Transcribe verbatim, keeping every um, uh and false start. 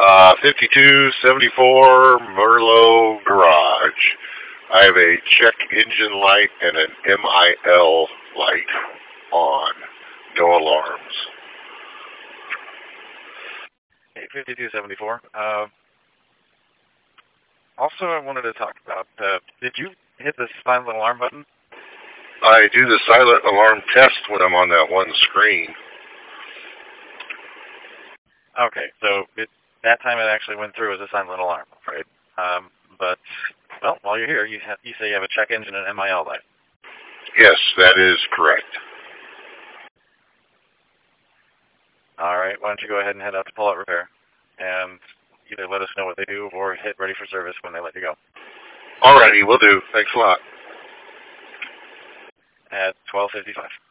Uh, fifty-two seventy-four Merlot Garage. I have a check engine light and an M I L light on. No alarms. Okay, fifty-two seventy-four. Uh, also, I wanted to talk about, uh, did you hit the silent alarm button? I do the silent alarm test when I'm on that one screen. Okay, so it, that time it actually went through as a silent alarm, right? Um, but, well, while you're here, you, have, you say you have a check engine and M I L light. Yes, that is correct. All right, why don't you go ahead and head out to Pull Out Repair and either let us know what they do or hit ready for service when they let you go. Alrighty, will do. Thanks a lot. At twelve fifty-five.